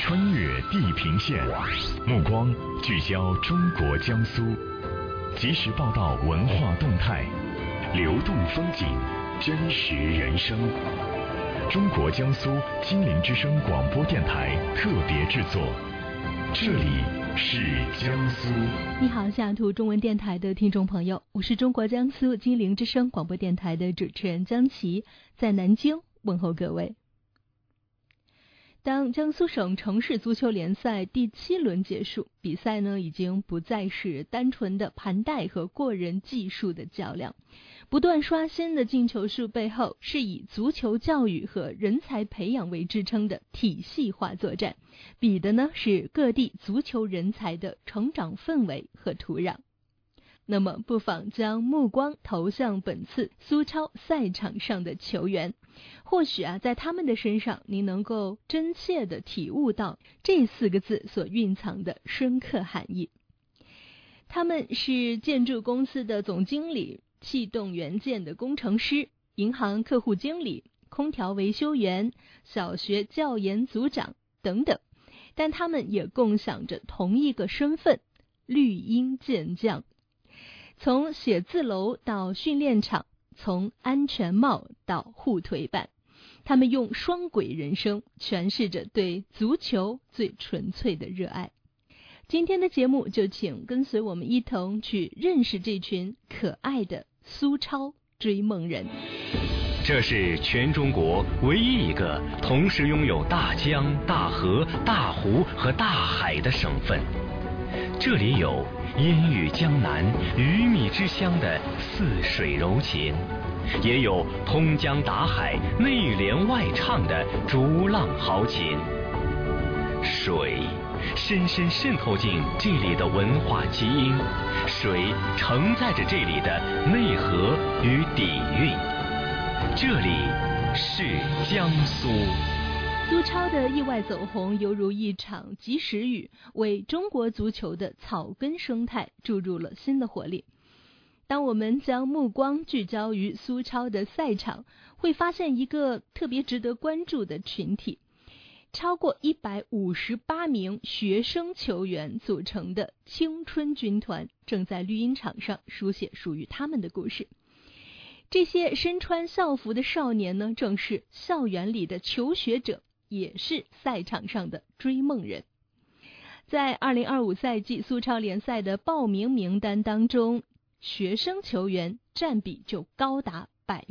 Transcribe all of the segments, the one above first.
穿越地平线，目光聚焦中国江苏，及时报道文化动态，流动风景，真实人生。中国江苏金陵之声广播电台特别制作，这里是江苏。 你好，西雅图中文电台的听众朋友，我是中国江苏金陵之声广播电台的主持人江琪，在南京问候各位。当江苏省城市足球联赛第7轮结束，比赛呢已经不再是单纯的盘带和过人技术的较量，不断刷新的进球数背后是以足球教育和人才培养为支撑的体系化作战，比的呢是各地足球人才的成长氛围和土壤。那么不妨将目光投向本次苏超赛场上的球员，或许在他们的身上您能够真切地体悟到这4个字所蕴藏的深刻含义。他们是建筑公司的总经理、气动元件的工程师、银行客户经理、空调维修员、小学教研组长等等，但他们也共享着同一个身份——绿茵健将。从写字楼到训练场，从安全帽到护腿板，他们用双轨人生诠释着对足球最纯粹的热爱。今天的节目就请跟随我们一同去认识这群可爱的苏超追梦人。 这是全中国唯一一个同时拥有大江、大河、大湖和大海的省份。这里有烟雨江南、鱼米之乡的似水柔情，也有通江达海、内连外唱的逐浪豪情。水深深渗透进这里的文化基因，水承载着这里的内核与底蕴。这里是江苏。 苏超的意外走红犹如一场及时雨，为中国足球的草根生态注入了新的活力。当我们将目光聚焦于苏超的赛场，会发现一个特别值得关注的群体，超过158名学生球员组成的青春军团正在绿茵场上书写属于他们的故事。这些身穿校服的少年呢，正是校园里的求学者，也是赛场上的追梦人。在2025赛季苏超联赛的报名名单当中，学生球员占比就高达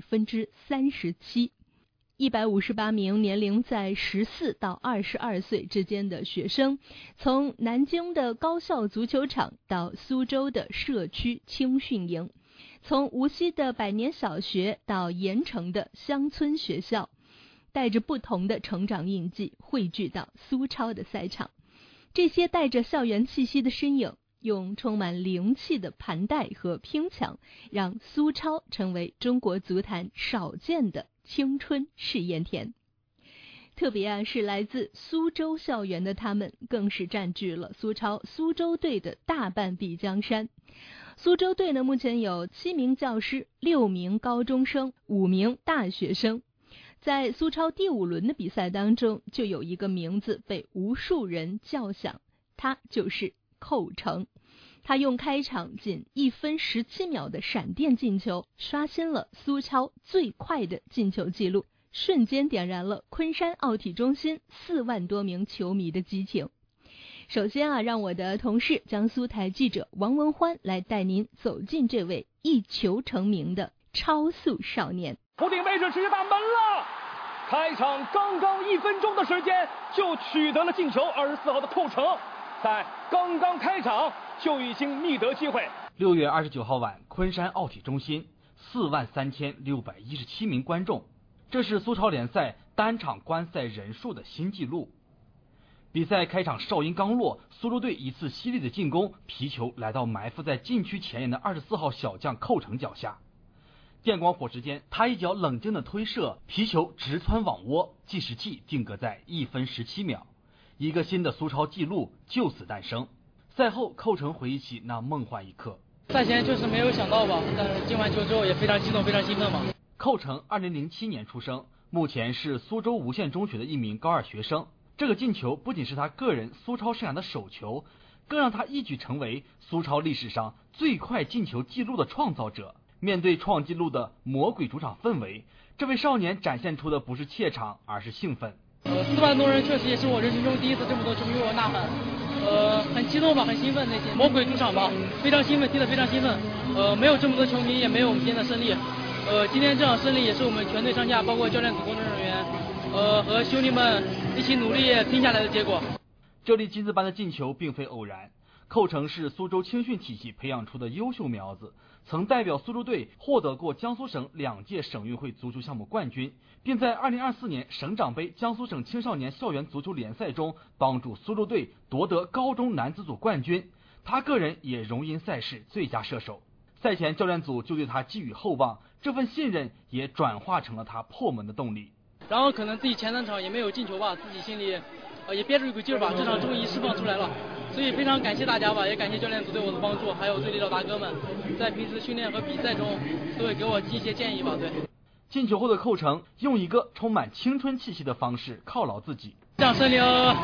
37%。158名年龄在14到22岁之间的学生，从南京的高校足球场到苏州的社区青训营，从无锡的百年小学到盐城的乡村学校，带着不同的成长印记汇聚到苏超的赛场。这些带着校园气息的身影，用充满灵气的盘带和拼抢，让苏超成为中国足坛少见的青春试验田。特别是来自苏州校园的他们，更是占据了苏超苏州队的大半壁江山。苏州队呢，目前有7名教师、6名高中生、5名大学生。在苏超第5轮的比赛当中，就有一个名字被无数人叫响，他就是寇城。他用开场仅1分17秒的闪电进球，刷新了苏超最快的进球记录，瞬间点燃了昆山奥体中心4万多名球迷的激情。首先让我的同事江苏台记者王文欢来带您走进这位一球成名的超速少年。 头顶位置直接打门了，开场刚刚1分钟的时间就取得了进球，24号的寇城在刚刚开场就已经觅得机会。 6月29号晚，昆山奥体中心43617名观众，这是苏超联赛单场观赛人数的新纪录。比赛开场哨音刚落，苏州队一次犀利的进攻，皮球来到埋伏在禁区前沿的24号小将寇城脚下。电光火石间，他一脚冷静的推射，皮球直穿网窝，计时器定格在1分17秒，一个新的苏超纪录就此诞生。赛后，寇城回忆起那梦幻一刻。 赛前就是没有想到吧，但是进完球之后也非常激动，非常兴奋嘛。 寇城2007年出生，目前是苏州吴县中学的一名高2学生。 这个进球不仅是他个人苏超生涯的首球，更让他一举成为苏超历史上最快进球纪录的创造者。面对创纪录的魔鬼主场氛围，这位少年展现出的不是怯场，而是兴奋。 4万多人确实也是我人生中第一次这么多球迷为我呐喊，很激动吧，很兴奋，内心魔鬼主场吧，非常兴奋，踢得非常兴奋。没有这么多球迷，也没有我们今天的胜利。今天这场胜利也是我们全队上下，包括教练组、工作人员，和兄弟们一起努力拼下来的结果。 这粒金字般的进球并非偶然，寇成是苏州青训体系培养出的优秀苗子，曾代表苏州队获得过江苏省2届省运会足球项目冠军，并在2024年省长杯江苏省青少年校园足球联赛中帮助苏州队夺得高中男子组冠军。他个人也荣膺赛事最佳射手。赛前教练组就对他寄予厚望，这份信任也转化成了他破门的动力。 然后可能自己前3场也没有进球吧，自己心里也憋着一股劲儿吧，这场终于释放出来了，所以非常感谢大家吧，也感谢教练组对我的帮助，还有队里老大哥们在平时训练和比赛中都会给我一些建议吧。对， 进球后的寇成用一个充满青春气息的方式犒劳自己。 这场胜利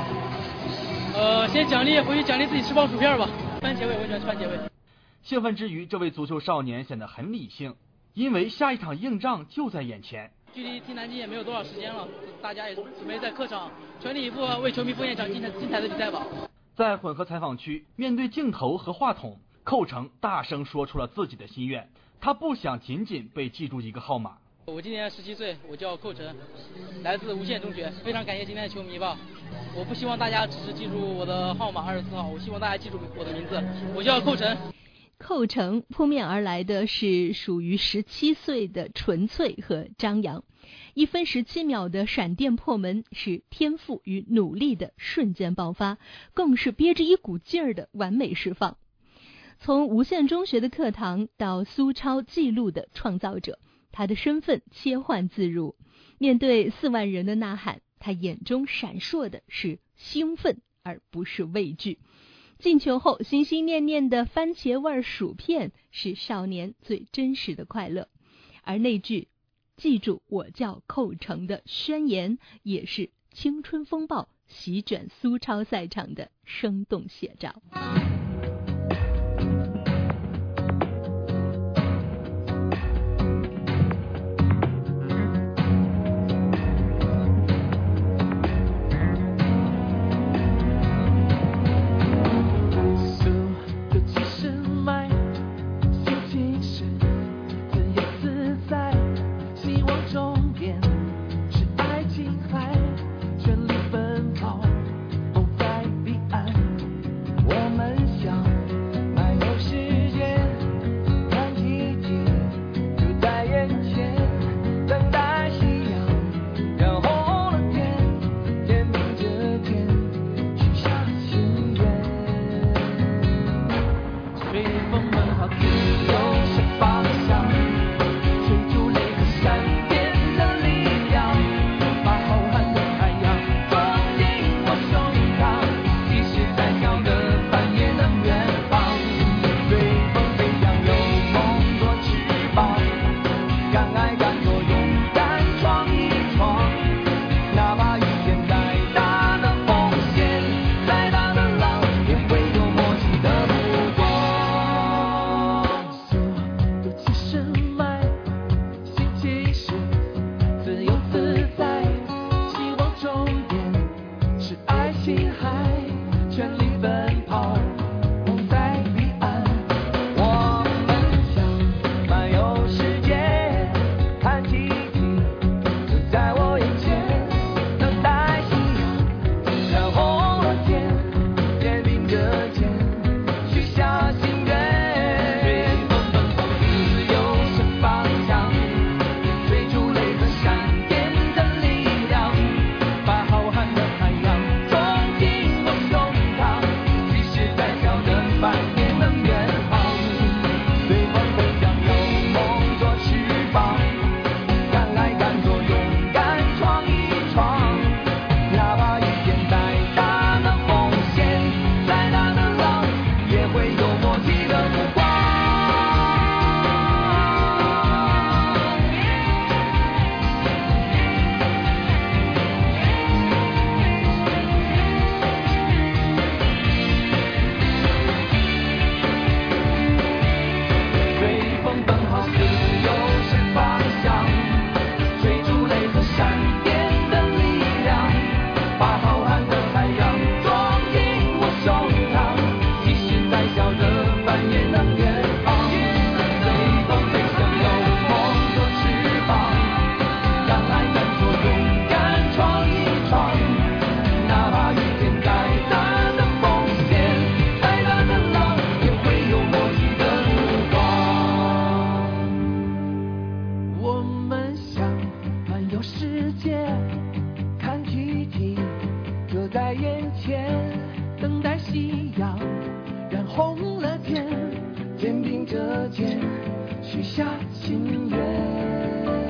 先奖励回去奖励自己吃包薯片吧，番茄味，我喜欢吃番茄味。 兴奋之余，这位足球少年显得很理性，因为下一场硬仗就在眼前。 距离踢南京也没有多少时间了，大家也准备在客场全力以赴为球迷奉献一场精彩的比赛吧。 在混合采访区，面对镜头和话筒，寇成大声说出了自己的心愿，他不想仅仅被记住一个号码。 我今年17岁，我叫寇成，来自无县中学，非常感谢今天的球迷吧。我不希望大家只是记住我的号码24号，我希望大家记住我的名字，我叫寇成。 寇成扑面而来的是属于17岁的纯粹和张扬，1分17秒的闪电破门是天赋与努力的瞬间爆发，更是憋着一股劲儿的完美释放。从无县中学的课堂到苏超纪录的创造者，他的身份切换自如。面对4万人的呐喊，他眼中闪烁的是兴奋而不是畏惧。进球后心心念念的番茄味薯片是少年最真实的快乐，而那句记住我叫寇成的宣言也是青春风暴席卷苏超赛场的生动写照。 前，等待夕阳染红了天，肩并着肩许下心愿。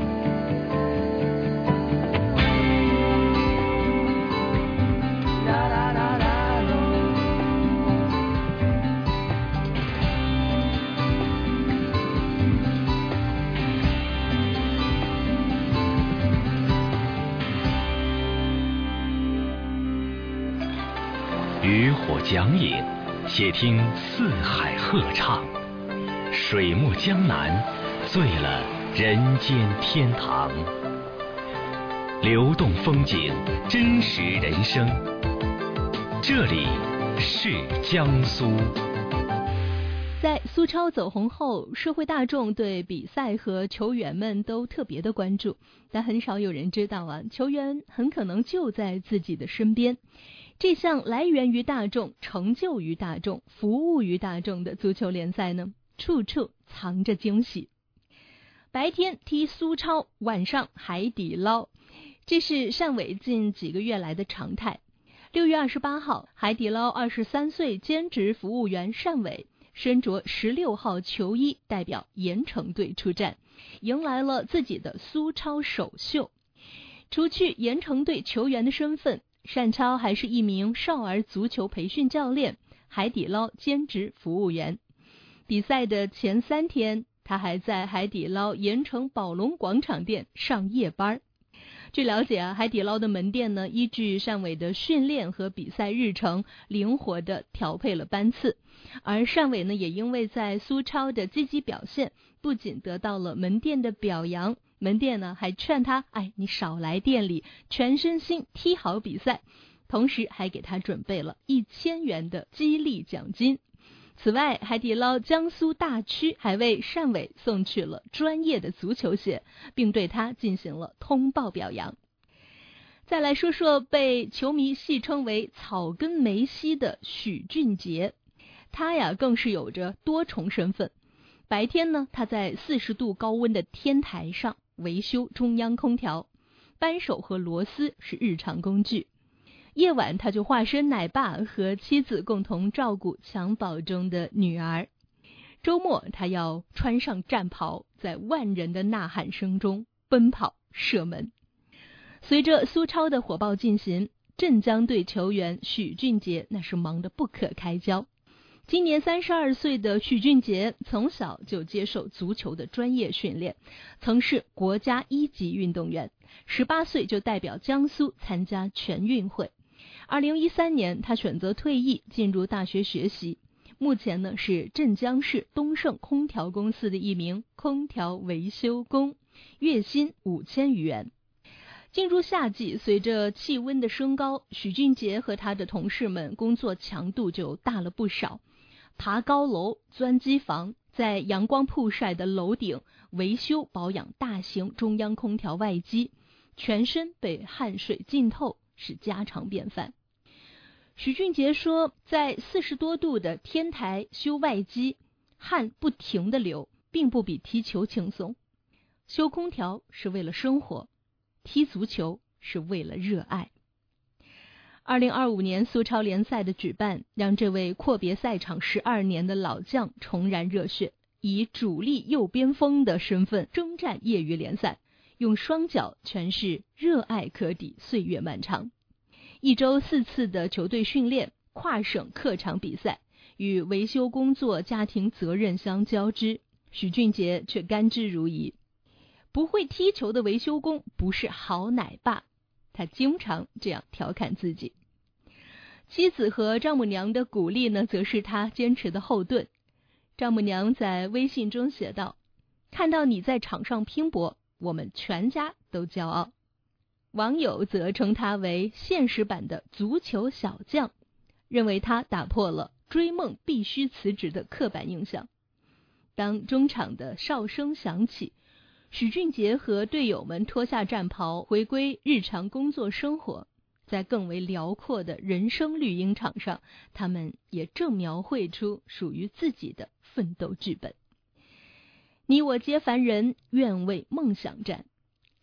渔火讲影，且听四海鹤唱，水墨江南，醉了人间天堂。流动风景，真实人生，这里是江苏。 在苏超走红后，社会大众对比赛和球员们都特别的关注，但很少有人知道球员很可能就在自己的身边。这项来源于大众、成就于大众、服务于大众的足球联赛呢，处处藏着惊喜。白天踢苏超，晚上海底捞，这是汕尾近几个月来的常态。6月28号，海底捞23岁兼职服务员汕尾身着16号球衣代表盐城队出战，迎来了自己的苏超首秀。除去盐城队球员的身份，单超还是一名少儿足球培训教练，海底捞兼职服务员。比赛的前3天，他还在海底捞盐城宝龙广场店上夜班。据了解海底捞的门店呢，依据汕尾的训练和比赛日程，灵活地调配了班次。而汕尾呢，也因为在苏超的积极表现，不仅得到了门店的表扬，门店呢还劝他，你少来店里，全身心踢好比赛，同时还给他准备了1000元的激励奖金。此外，海底捞江苏大区还为汕尾送去了专业的足球鞋，并对他进行了通报表扬。再来说说被球迷戏称为草根梅西的许俊杰，他更是有着多重身份。白天呢，他在40度高温的天台上维修中央空调，扳手和螺丝是日常工具。夜晚他就化身奶爸，和妻子共同照顾襁褓中的女儿。周末他要穿上战袍，在万人的呐喊声中奔跑射门。随着苏超的火爆进行，镇江队球员许俊杰那是忙得不可开交。今年32岁的许俊杰从小就接受足球的专业训练，曾是国家1级运动员，18岁就代表江苏参加全运会。2013年他选择退役，进入大学学习，目前呢是镇江市东盛空调公司的一名空调维修工，月薪5000余元。进入夏季，随着气温的升高，许俊杰和他的同事们工作强度就大了不少，爬高楼、钻机房，在阳光曝晒的楼顶维修保养大型中央空调外机，全身被汗水浸透，是家常便饭。许俊杰说，在40多度的天台修外机，汗不停地流，并不比踢球轻松。修空调是为了生活，踢足球是为了热爱。2025年苏超联赛的举办，让这位阔别赛场12年的老将重燃热血，以主力右边锋的身份征战业余联赛，用双脚诠释热爱可抵岁月漫长。1周4次的球队训练，跨省客场比赛，与维修工作、家庭责任相交织，许俊杰却甘之如饴。不会踢球的维修工不是好奶爸，他经常这样调侃自己。妻子和丈母娘的鼓励呢，则是他坚持的后盾。丈母娘在微信中写道：看到你在场上拼搏，我们全家都骄傲。网友则称他为现实版的足球小将，认为他打破了追梦必须辞职的刻板印象。当中场的哨声响起，许俊杰和队友们脱下战袍，回归日常工作生活。在更为辽阔的人生绿茵场上，他们也正描绘出属于自己的奋斗剧本。你我皆凡人，愿为梦想战。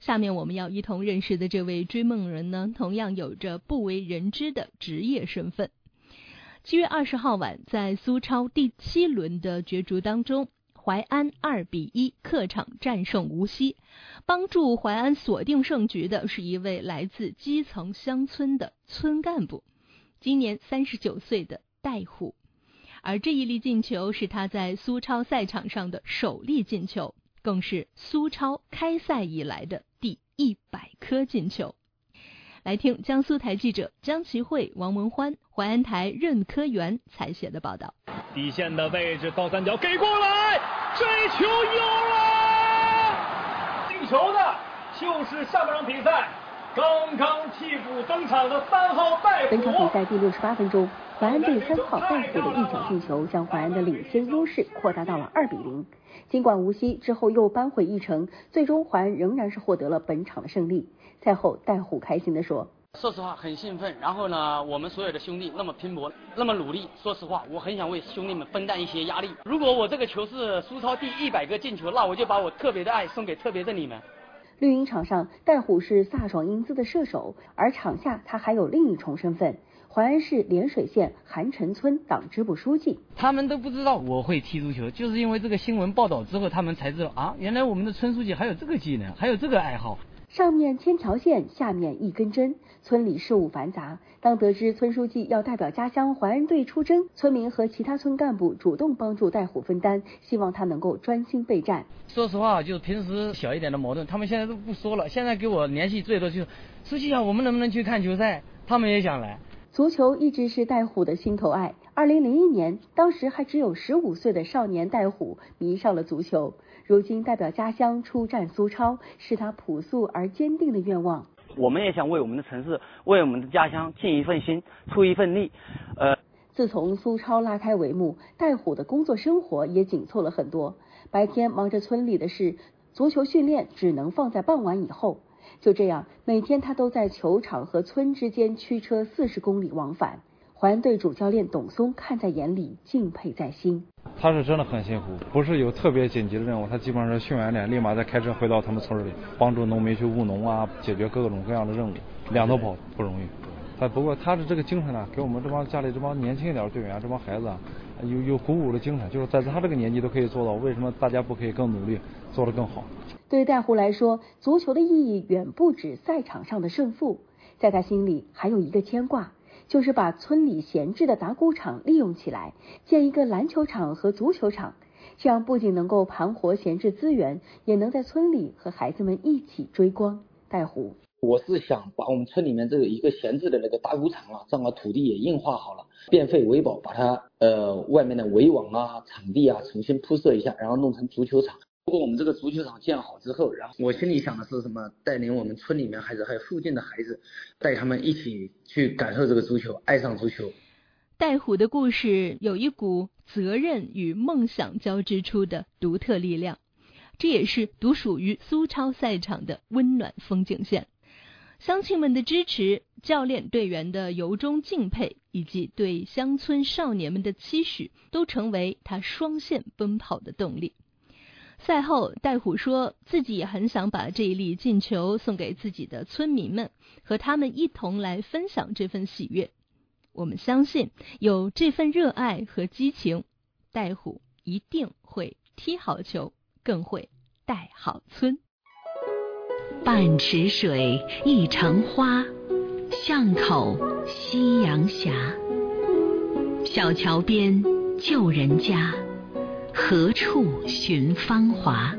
下面我们要一同认识的这位追梦人呢，同样有着不为人知的职业身份。7月20号晚，在苏超第7轮的角逐当中，淮安2-1客场战胜无锡，帮助淮安锁定胜局的是一位来自基层乡村的村干部，今年39岁的戴虎。而这一粒进球是他在苏超赛场上的首粒进球，更是苏超开赛以来的第100颗进球。来听江苏台记者江其慧、王文欢、淮安台任科元采写的报道。 底线的位置，倒三角给过来，这球有了！进球的就是下半场比赛刚刚替补登场的3号戴虎。 本场比赛第68分钟，淮安队3号戴虎的一脚进球将淮安的领先优势扩大到了2-0。尽管无锡之后又扳回一城，最终淮安仍然是获得了本场的胜利。赛后戴虎开心地说， 说实话很兴奋，然后呢，我们所有的兄弟那么拼搏，那么努力，说实话我很想为兄弟们分担一些压力。如果我这个球是苏超第100个进球，那我就把我特别的爱送给特别的你们。 绿茵场上，戴虎是飒爽英姿的射手，而场下他还有另一重身份，淮安市涟水县韩城村党支部书记。 他们都不知道我会踢足球，就是因为这个新闻报道之后，他们才知道啊，原来我们的村书记还有这个技能，还有这个爱好。 上面千条线，下面一根针，村里事务繁杂。当得知村书记要代表家乡淮安队出征，村民和其他村干部主动帮助戴虎分担，希望他能够专心备战。 说实话，就是平时小一点的矛盾，他们现在都不说了。现在给我联系最多就是书记啊，我们能不能去看球赛？他们也想来。 足球一直是戴虎的心头爱。2001年，当时还只有15岁的少年戴虎迷上了足球。如今代表家乡出战苏超，是他朴素而坚定的愿望。 我们也想为我们的城市，为我们的家乡尽一份心，出一份力。 自从苏超拉开帷幕，戴虎的工作生活也紧凑了很多。白天忙着村里的事，足球训练只能放在傍晚以后。就这样，每天他都在球场和村之间驱车40公里往返。淮安队主教练董松看在眼里，敬佩在心。 他是真的很辛苦，不是有特别紧急的任务，他基本上是训完练立马再开车回到他们村里，帮助农民去务农啊，解决各种各样的任务，2头跑不容易。不过他的这个精神呢，给我们这帮家里这帮年轻一点的队员，这帮孩子啊，有鼓舞的精神，就是在他这个年纪都可以做到，为什么大家不可以更努力，做得更好？ 对戴虎来说，足球的意义远不止赛场上的胜负，在他心里还有一个牵挂，就是把村里闲置的打谷场利用起来，建一个篮球场和足球场，这样不仅能够盘活闲置资源，也能在村里和孩子们一起追光。戴虎， 我是想把我们村里面这个一个闲置的那个打谷场啊，正好土地也硬化好了，变废为宝，把它外面的围网啊、场地啊重新铺设一下，然后弄成足球场。如果我们这个足球场建好之后，然后我心里想的是什么？带领我们村里面孩子还有附近的孩子，带他们一起去感受这个足球，爱上足球。 戴虎的故事有一股责任与梦想交织出的独特力量，这也是独属于苏超赛场的温暖风景线。乡亲们的支持，教练队员的由衷敬佩，以及对乡村少年们的期许，都成为他双线奔跑的动力。赛后，戴虎说自己也很想把这一粒进球送给自己的村民们，和他们一同来分享这份喜悦。我们相信有这份热爱和激情，戴虎一定会踢好球，更会带好村。 半池水一城花，巷口夕阳斜。小桥边旧人家，何处寻芳华？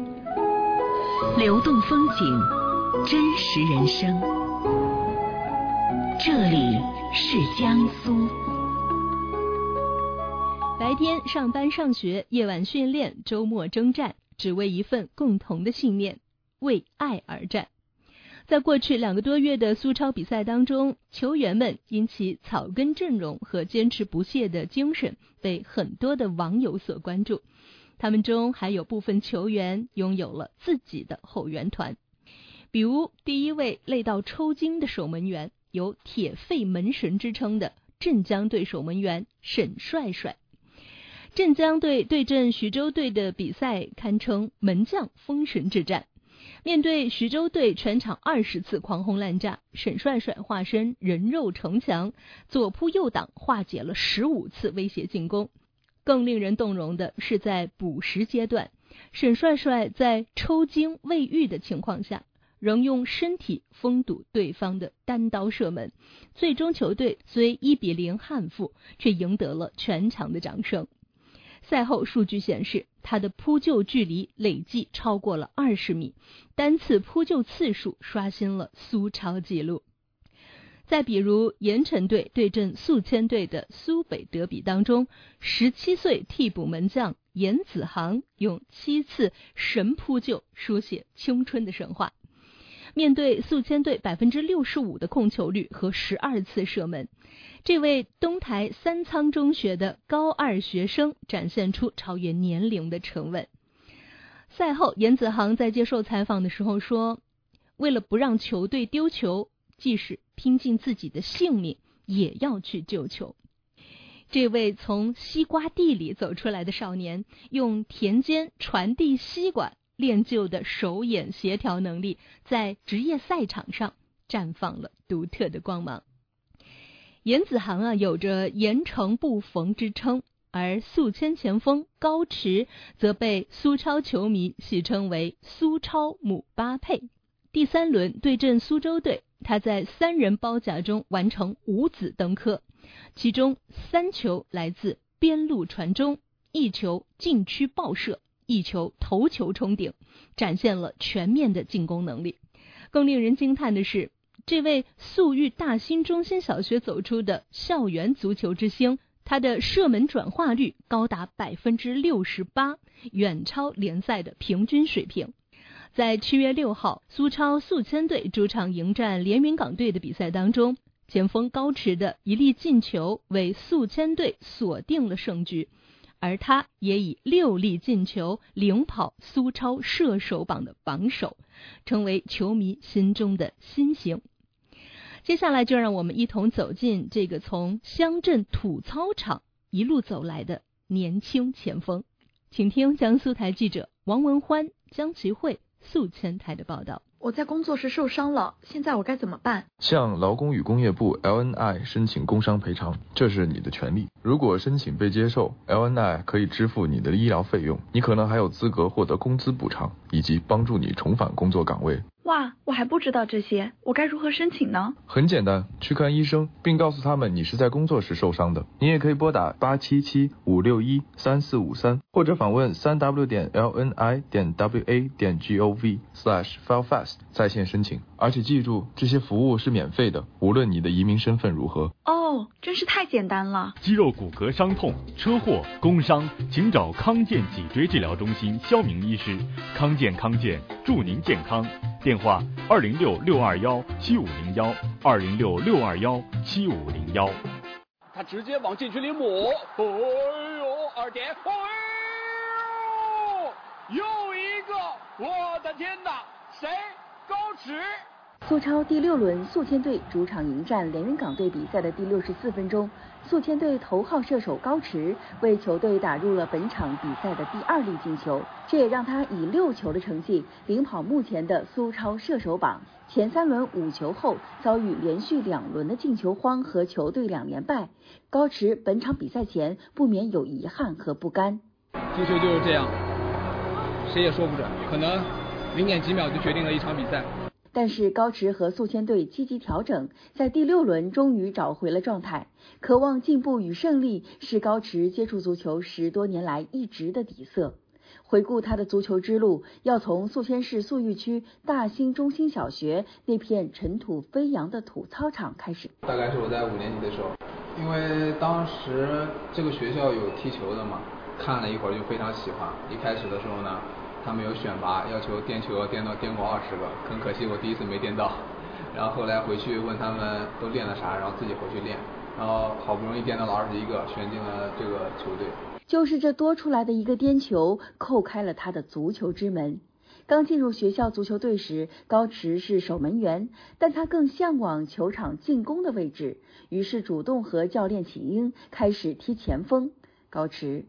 流动风景，真实人生。这里是江苏。 白天上班上学，夜晚训练，周末征战，只为一份共同的信念，为爱而战。在过去2个多月的苏超比赛当中，球员们因其草根阵容和坚持不懈的精神，被很多的网友所关注。他们中还有部分球员拥有了自己的后援团，比如第一位累到抽筋的守门员，有铁肺门神之称的镇江队守门员沈帅帅。镇江队对阵徐州队的比赛堪称门将封神之战， 面对徐州队全场20次狂轰滥炸，沈帅帅化身人肉城墙，左扑右挡，化解了15次威胁进攻。更令人动容的是，在补时阶段，沈帅帅在抽筋未愈的情况下，仍用身体封堵对方的单刀射门，最终球队虽1-0憾负，却赢得了全场的掌声。赛后数据显示，他的扑救距离累计超过了20米，单次扑救次数刷新了苏超纪录。再比如盐城队对阵宿迁队的苏北德比当中，17岁替补门将严子航用7次神扑救书写青春的神话。面对宿迁队65%的控球率和12次射门，这位东台三仓中学的高2学生展现出超越年龄的沉稳。赛后严子航在接受采访的时候说，为了不让球队丢球，即使拼尽自己的性命也要去救球。这位从西瓜地里走出来的少年，用田间传递西瓜练就的手眼协调能力，在职业赛场上绽放了独特的光芒。严子航有着盐城不逢之称，而宿迁前锋高驰则被苏超球迷戏称为苏超姆巴佩。第3轮对阵苏州队，他在3人包夹中完成5子登科，其中3球来自边路传中，1球禁区爆射，1球头球冲顶，展现了全面的进攻能力。更令人惊叹的是，这位宿豫大兴中心小学走出的校园足球之星，他的射门转化率高达68%，远超联赛的平均水平。在7月6号苏超宿迁队主场迎战连云港队的比赛当中，前锋高驰的一粒进球为宿迁队锁定了胜局，而他也以6粒进球领跑苏超射手榜的榜首，成为球迷心中的新星。接下来就让我们一同走进这个从乡镇土操场一路走来的年轻前锋，请听江苏台记者王文欢、江其慧宿迁台的报道。 我在工作时受伤了，现在我该怎么办？ 向劳工与工业部 LNI 申请工伤赔偿，这是你的权利。如果申请被接受， LNI 可以支付你的医疗费用，你可能还有资格获得工资补偿，以及帮助你重返工作岗位。 哇，我还不知道这些，我该如何申请呢？ 很简单，去看医生，并告诉他们你是在工作时受伤的。你也可以拨打877-561-3453，或者访问3w.lni.wa.gov/filefast 在线申请。而且记住，这些服务是免费的，无论你的移民身份如何。 哦，真是太简单了。 肌肉骨骼伤痛、车祸、工伤，请找康健脊椎治疗中心肖明医师。康健祝您健康。电话206-621-7501，206-621-7501。 他直接往禁区里抹，哎呦，2点，哎呦，又一个，我的天哪，谁？高驰。 苏超第6轮宿迁队主场迎战连云港队比赛的第64分钟，宿迁队头号射手高驰为球队打入了本场比赛的第2粒进球，这也让他以6球的成绩领跑目前的苏超射手榜。前3轮5球后遭遇连续2轮的进球荒和球队2连败，高驰本场比赛前不免有遗憾和不甘。 足球就是这样，谁也说不准，可能0点几秒就决定了一场比赛。 但是高驰和宿迁队积极调整，在第6轮终于找回了状态。渴望进步与胜利是高驰接触足球10多年来一直的底色。回顾他的足球之路，要从宿迁市宿豫区大兴中心小学那片尘土飞扬的土操场开始。 大概是我在5年级的时候，因为当时这个学校有踢球的嘛，看了一会儿就非常喜欢。一开始的时候呢，他们有选拔，要求颠球要颠过20个，很可惜我第一次没颠到。然后后来回去问他们都练了啥，然后自己回去练，然后好不容易颠到了21个，选进了这个球队。 就是这多出来的一个颠球，叩开了他的足球之门。刚进入学校足球队时，高驰是守门员，但他更向往球场进攻的位置，于是主动和教练请缨，开始踢前锋。高驰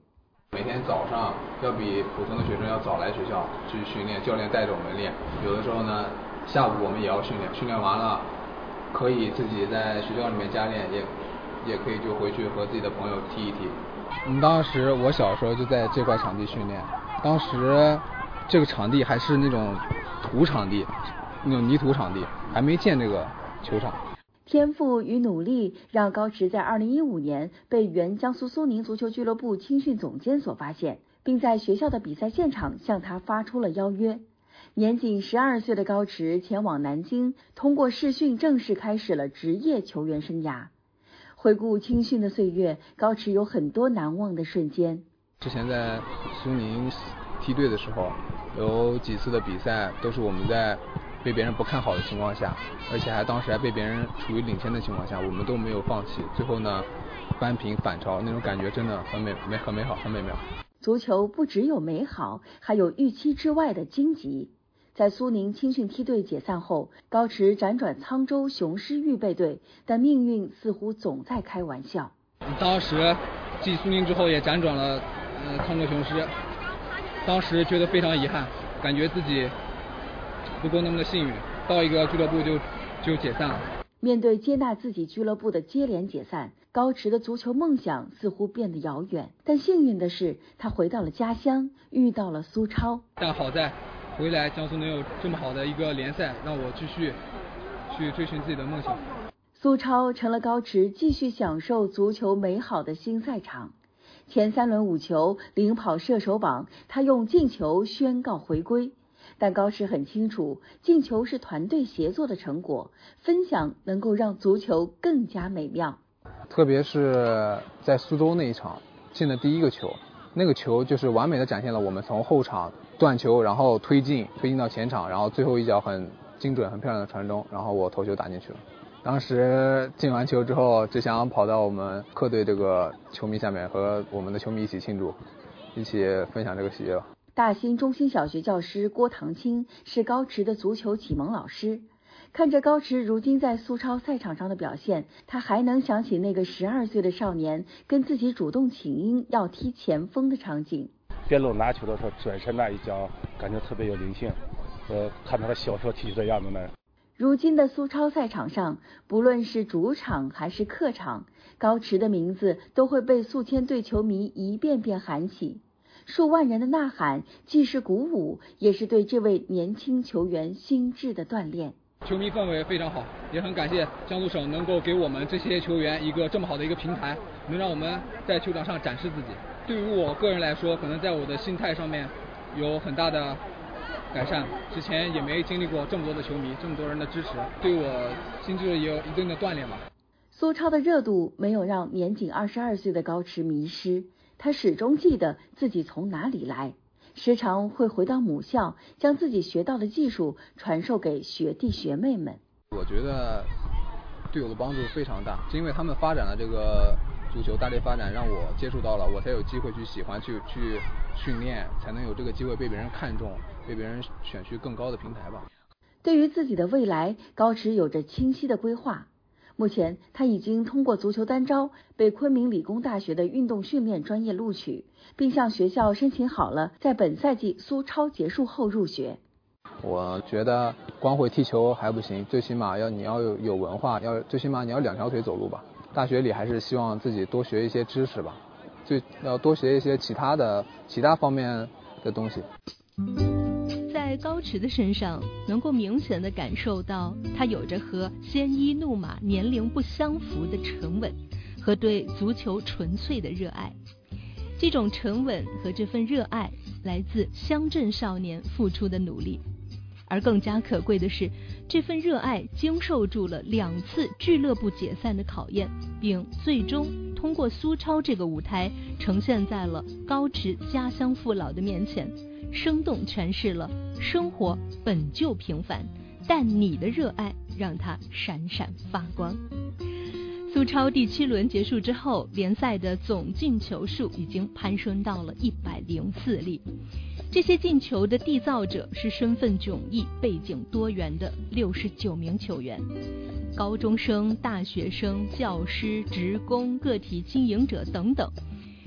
每天早上要比普通的学生要早来学校去训练，教练带着我们练。有的时候呢，下午我们也要训练，训练完了可以自己在学校里面加练，也可以就回去和自己的朋友踢一踢。 当时我小时候就在这块场地训练，当时这个场地还是那种土场地，那种泥土场地，还没建这个球场。 天赋与努力让高驰在2015年被原江苏苏宁足球俱乐部青训总监所发现，并在学校的比赛现场向他发出了邀约。年仅12岁的高驰前往南京，通过试训正式开始了职业球员生涯。回顾青训的岁月，高驰有很多难忘的瞬间。 之前在苏宁梯队的时候，有几次的比赛都是我们在被别人不看好的情况下，而且当时还被别人处于领先的情况下，我们都没有放弃，最后呢扳平反超，那种感觉真的很美好，很美妙。 足球不只有美好，还有预期之外的荆棘。在苏宁青训梯队解散后，高驰辗转沧州雄狮预备队，但命运似乎总在开玩笑。 当时继苏宁之后也辗转了沧州雄狮，当时觉得非常遗憾，感觉自己不够那么的幸运，到一个俱乐部就解散了。 面对接纳自己俱乐部的接连解散，高驰的足球梦想似乎变得遥远。但幸运的是，他回到了家乡，遇到了苏超。 但好在回来江苏能有这么好的一个联赛，让我继续去追寻自己的梦想。 苏超成了高驰继续享受足球美好的新赛场。前3轮5球领跑射手榜，他用进球宣告回归。但高驰很清楚，进球是团队协作的成果，分享能够让足球更加美妙。 特别是在苏州那一场进的第一个球，那个球就是完美的展现了我们从后场断球，然后推进到前场，然后最后一脚很精准很漂亮的传中，然后我头球打进去了。当时进完球之后，只想跑到我们客队这个球迷下面，和我们的球迷一起庆祝，一起分享这个喜悦。 大兴中心小学教师郭唐青是高驰的足球启蒙老师。看着高驰如今在苏超赛场上的表现，他还能想起那个12岁的少年跟自己主动请缨要踢前锋的场景。 边路拿球的时候转身那一脚，感觉特别有灵性。看他的小时候踢球的样子呢。 如今的苏超赛场上，不论是主场还是客场，高驰的名字都会被宿迁队球迷一遍遍喊起。数万人的呐喊，既是鼓舞，也是对这位年轻球员心智的锻炼。 球迷氛围非常好，也很感谢江苏省能够给我们这些球员一个这么好的一个平台，能让我们在球场上展示自己。对于我个人来说，可能在我的心态上面有很大的改善，之前也没经历过这么多的球迷，这么多人的支持，对我心智也有一定的锻炼吧。 苏超的热度没有让年仅22岁的高驰迷失，他始终记得自己从哪里来，时常会回到母校，将自己学到的技术传授给学弟学妹们。 我觉得对我的帮助非常大，是因为他们发展了这个足球大力发展，让我接触到了，我才有机会去喜欢去训练，才能有这个机会被别人看中，被别人选去更高的平台吧。 对于自己的未来，高驰有着清晰的规划。目前他已经通过足球单招被昆明理工大学的运动训练专业录取，并向学校申请好了在本赛季苏超结束后入学。 我觉得光会踢球还不行，最起码你要有文化，最起码你要2条腿走路吧。大学里还是希望自己多学一些知识吧，要多学一些其他方面的东西。 在高驰的身上能够明显地感受到他有着和鲜衣怒马年龄不相符的沉稳和对足球纯粹的热爱。这种沉稳和这份热爱来自乡镇少年付出的努力，而更加可贵的是，这份热爱经受住了2次俱乐部解散的考验，并最终通过苏超这个舞台呈现在了高驰家乡父老的面前，生动诠释了生活本就平凡，但你的热爱让它闪闪发光。苏超第7轮结束之后，联赛的总进球数已经攀升到了104粒。这些进球的缔造者是身份迥异、背景多元的69名球员，高中生、大学生、教师、职工、个体经营者等等。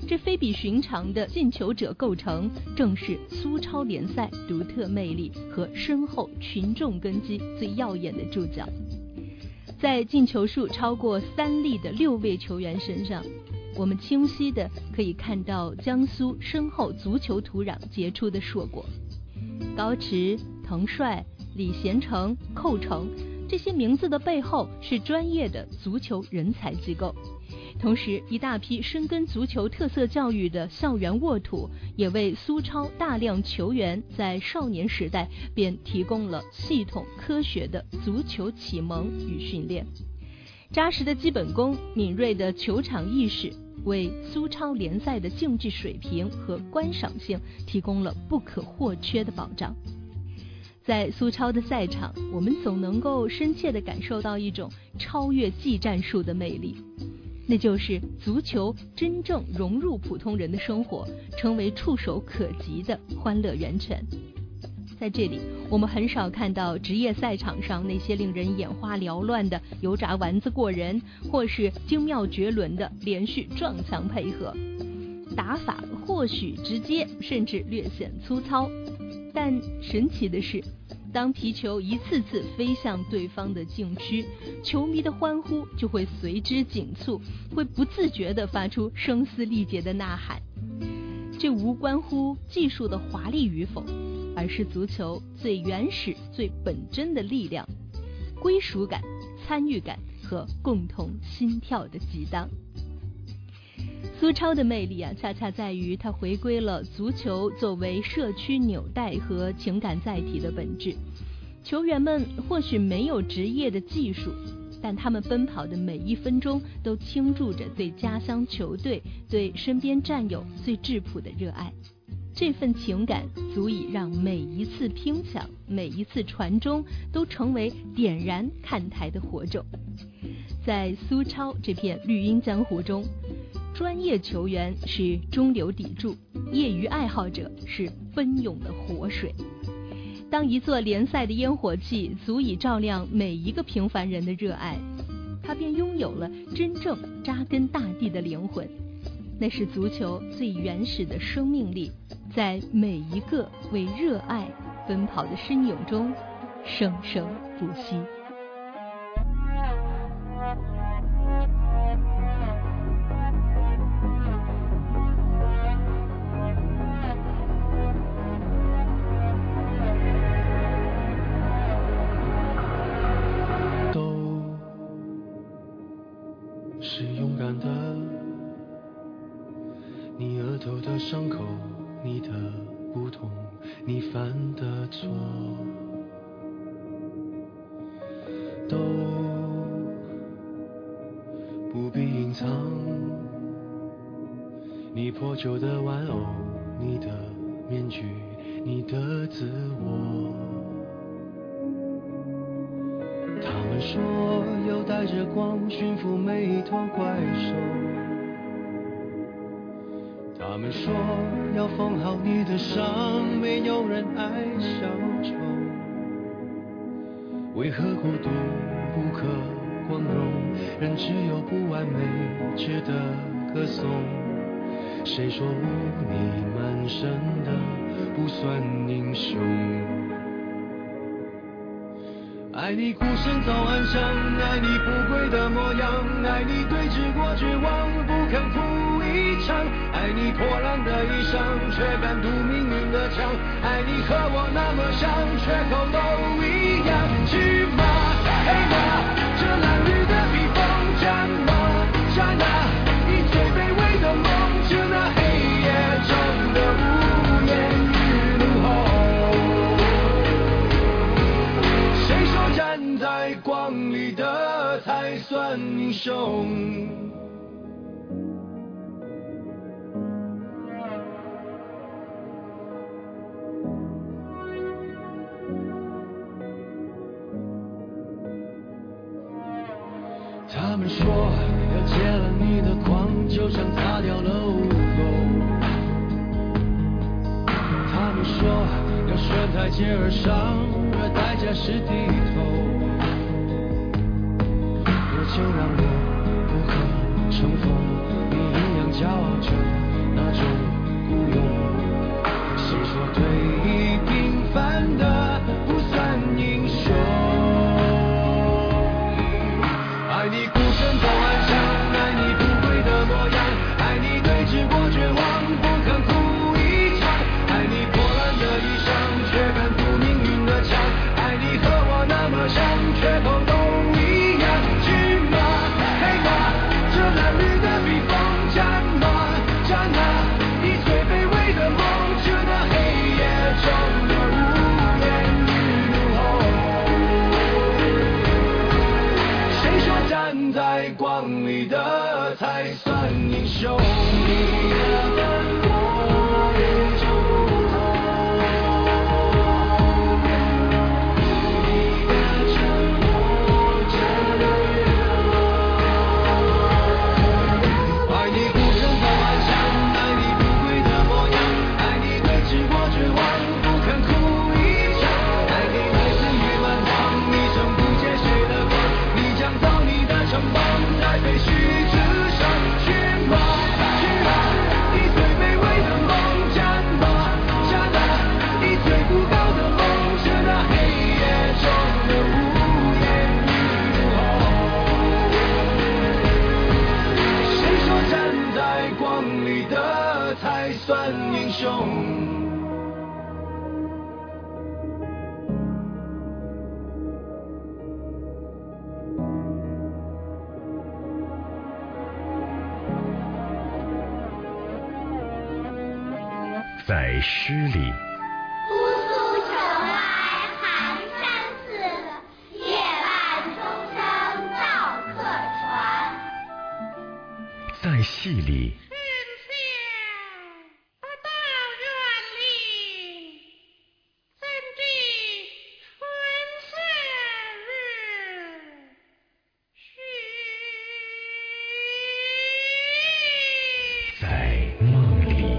这非比寻常的进球者构成，正是苏超联赛独特魅力和深厚群众根基最耀眼的注脚。在进球数超过3粒的6位球员身上，我们清晰地可以看到江苏深厚足球土壤结出的硕果。高驰、滕帅、李贤成、寇成，这些名字的背后是专业的足球人才机构。同时，一大批深耕足球特色教育的校园沃土，也为苏超大量球员在少年时代便提供了系统科学的足球启蒙与训练。扎实的基本功，敏锐的球场意识，为苏超联赛的竞技水平和观赏性提供了不可或缺的保障。在苏超的赛场，我们总能够深切地感受到一种超越技战术的魅力，那就是足球真正融入普通人的生活，成为触手可及的欢乐源泉。在这里，我们很少看到职业赛场上那些令人眼花缭乱的油炸丸子过人，或是精妙绝伦的连续撞墙配合，打法或许直接，甚至略显粗糙。但神奇的是，当皮球一次次飞向对方的禁区，球迷的欢呼就会随之紧促，会不自觉地发出声嘶力竭的呐喊。这无关乎技术的华丽与否，而是足球最原始、最本真的力量，归属感、参与感和共同心跳的激荡。苏超的魅力恰恰在于它回归了足球作为社区纽带和情感载体的本质。球员们或许没有职业的技术，但他们奔跑的每一分钟都倾注着对家乡球队、对身边战友最质朴的热爱。这份情感足以让每一次拼抢、每一次传中都成为点燃看台的火种。在苏超这片绿茵江湖中，专业球员是中流砥柱，业余爱好者是奔涌的活水。当一座联赛的烟火气足以照亮每一个平凡人的热爱，他便拥有了真正扎根大地的灵魂。那是足球最原始的生命力，在每一个为热爱奔跑的身影中生生不息。 是勇敢的，你额头的伤口，你的不同，你犯的错，都不必隐藏。你破旧的玩偶，你的面具，你的自我。他们说要带着光驯服每一头怪兽，他们说要缝好你的伤，没有人爱小丑。为何孤独不可光荣，人只有不完美值得歌颂？谁说污泥满身的不算英雄？爱你孤身走暗巷，爱你不跪的模样，爱你对峙过绝望不肯哭一场，爱你破烂的衣裳却敢堵命运的枪，爱你和我那么像缺口都一样。去吗黑马，这褴褛的披风，战吗战啊，以最卑微的梦，致那黑夜中的无言与怒吼。站在光里的才算英雄。他们说要戒了你的狂，就像擦掉了污垢。他们说要顺台阶而上，而代价是低头。那就让我不可乘风，你一样骄傲着才算英雄。你的奋斗与众不同，你的沉默真的越爱你孤身走暗巷，爱你不跪的模样，爱你对峙过绝望，不肯哭一场，爱你来自于蛮荒，一生不解谁的光，你将造你的城邦，在废墟之上去吧去吧，以最卑微的梦战吧战吧，以最不高的梦，是那黑夜中的无言与怒吼。谁说站在光里的才算英雄？ 在诗里， 姑苏城来寒山寺，夜半钟声到客船。 在戏里，在梦里，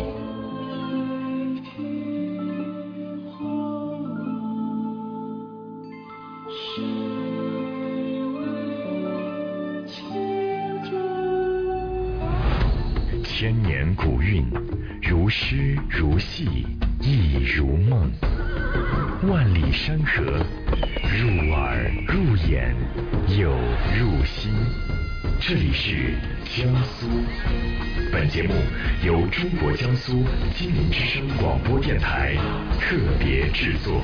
千年古韵，如诗如戏，亦如梦。万里山河，入耳入眼，又入心。这里是江苏。本节目由中国江苏金陵之声广播电台特别制作。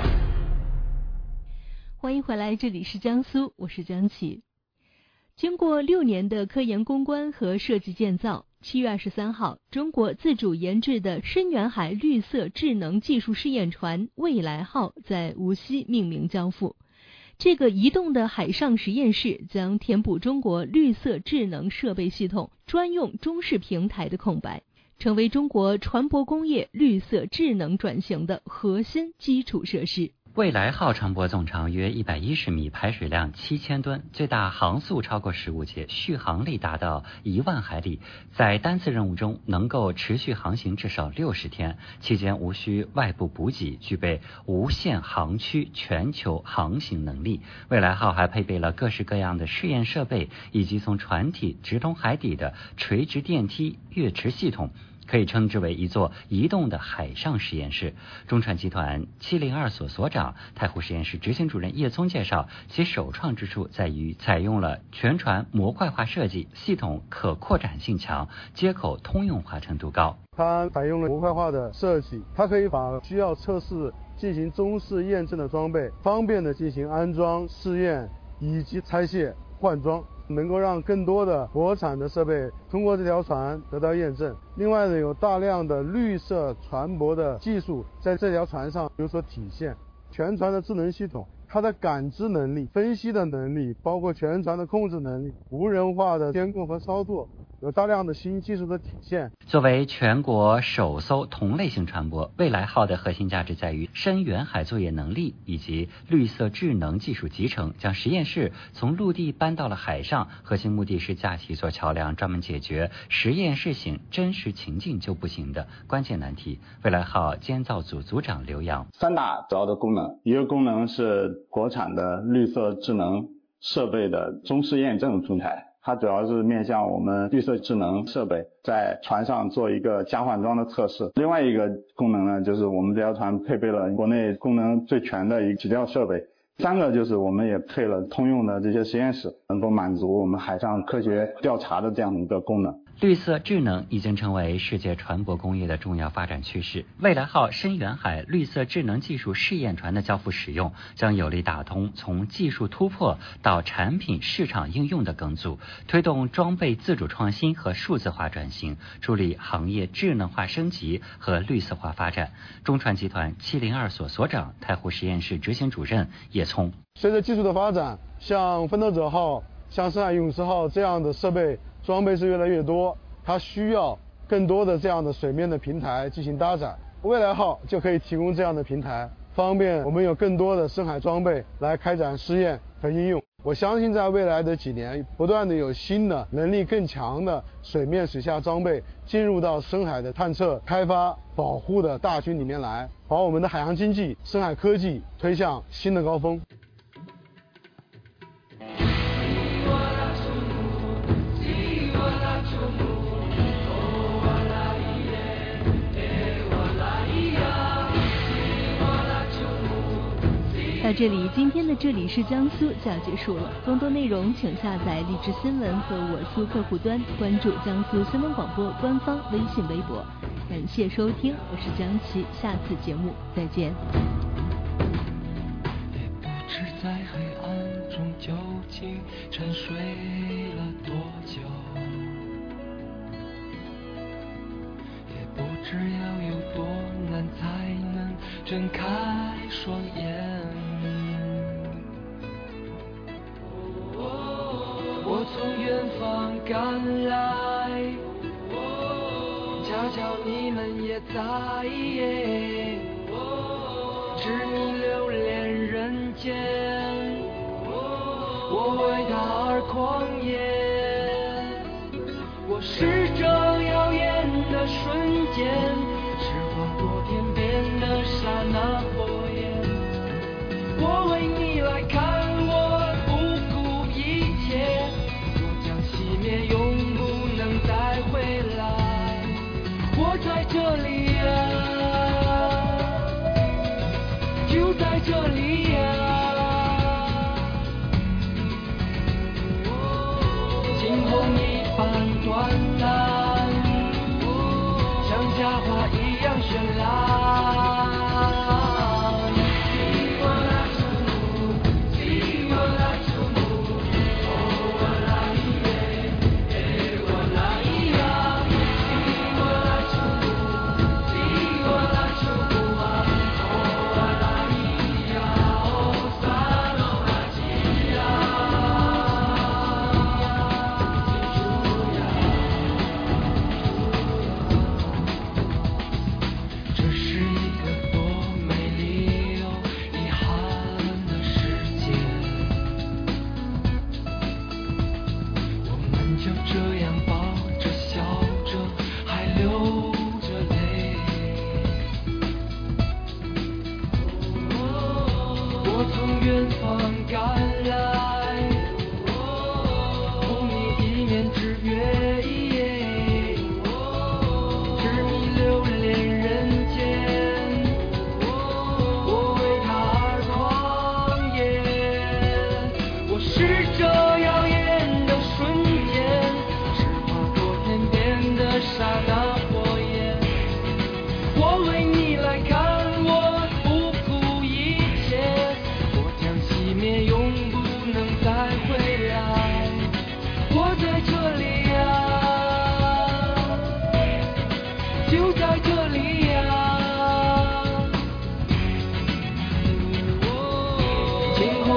欢迎回来，这里是江苏，我是江琪。经过6年的科研攻关和设计建造，7月23号，中国自主研制的深远海绿色智能技术试验船未来号在无锡命名交付。这个移动的海上实验室将填补中国绿色智能设备系统专用中式平台的空白，成为中国船舶工业绿色智能转型的核心基础设施。 未来号船舶总长约110米，排水量7000吨，最大航速超过15节，续航力达到1万海里，在单次任务中能够持续航行至少60天，期间无需外部补给，具备无限航区全球航行能力。未来号还配备了各式各样的试验设备，以及从船体直通海底的垂直电梯跃池系统，可以称之为一座移动的海上实验室。中船集团702所所长、太湖实验室执行主任叶聪介绍，其首创之处在于采用了全船模块化设计，系统可扩展性强，接口通用化程度高。 它采用了模块化的设计，它可以把需要测试进行中式验证的装备方便的进行安装、试验以及拆卸换装，能够让更多的国产的设备通过这条船得到验证。另外呢，有大量的绿色船舶的技术在这条船上有所体现。全船的智能系统，它的感知能力、分析的能力，包括全船的控制能力、无人化的监控和操作，有大量的新技术的体现。 作为全国首艘同类型船舶，未来号的核心价值在于深远海作业能力以及绿色智能技术集成，将实验室从陆地搬到了海上，核心目的是架起一座桥梁，专门解决实验室型真实情境就不行的关键难题。未来号监造组组长刘洋 ：3大主要的功能，一个功能是国产的绿色智能设备的中式验证平台，它主要是面向我们绿色智能设备在船上做一个加换装的测试。另外一个功能呢，就是我们这条船配备了国内功能最全的一个起吊设备。3个就是我们也配了通用的这些实验室，能够满足我们海上科学调查的这样的一个功能。 绿色智能已经成为世界船舶工业的重要发展趋势。未来号深远海绿色智能技术试验船的交付使用，将有力打通从技术突破到产品市场应用的梗阻，推动装备自主创新和数字化转型，助力行业智能化升级和绿色化发展。中船集团702所所长、太湖实验室执行主任叶聪： 随着技术的发展，像奋斗者号、像深海勇士号这样的设备装备是越来越多，它需要更多的这样的水面的平台进行搭载。未来号就可以提供这样的平台，方便我们有更多的深海装备来开展试验和应用。我相信在未来的几年，不断的有新的能力更强的水面水下装备进入到深海的探测、开发、保护的大军里面来，把我们的海洋经济、深海科技推向新的高峰。 到这里，今天的这里是江苏就要结束了。更多内容请下载荔枝新闻和我苏客户端，关注江苏新闻广播官方微信微博。感谢收听，我是江琪，下次节目再见。 也不知在黑暗中究竟沉睡了多久，也不知要有多难才能睁开双眼。我从远方赶来，恰巧你们也在，知你留恋人间，我为他而狂野。我是这耀眼的瞬间，是划过天边的刹那火焰。我为你来看，我不顾一切，我将熄灭，永不能再回来。我在这里啊，就在这里啊，惊鸿一般短暂，像夏花一样绚烂。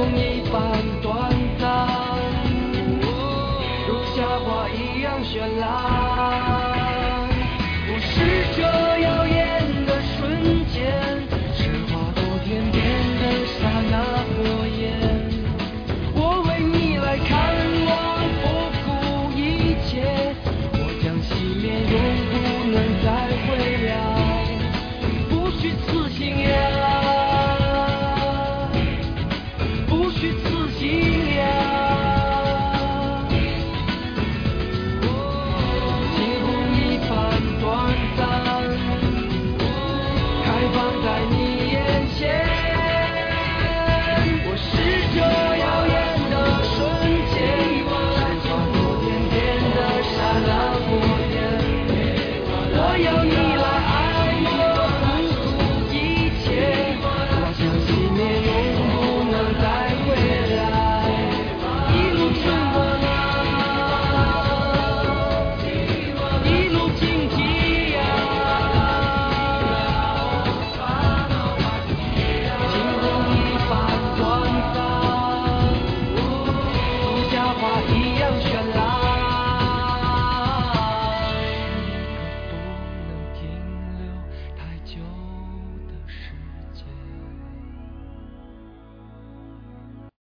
绚烂。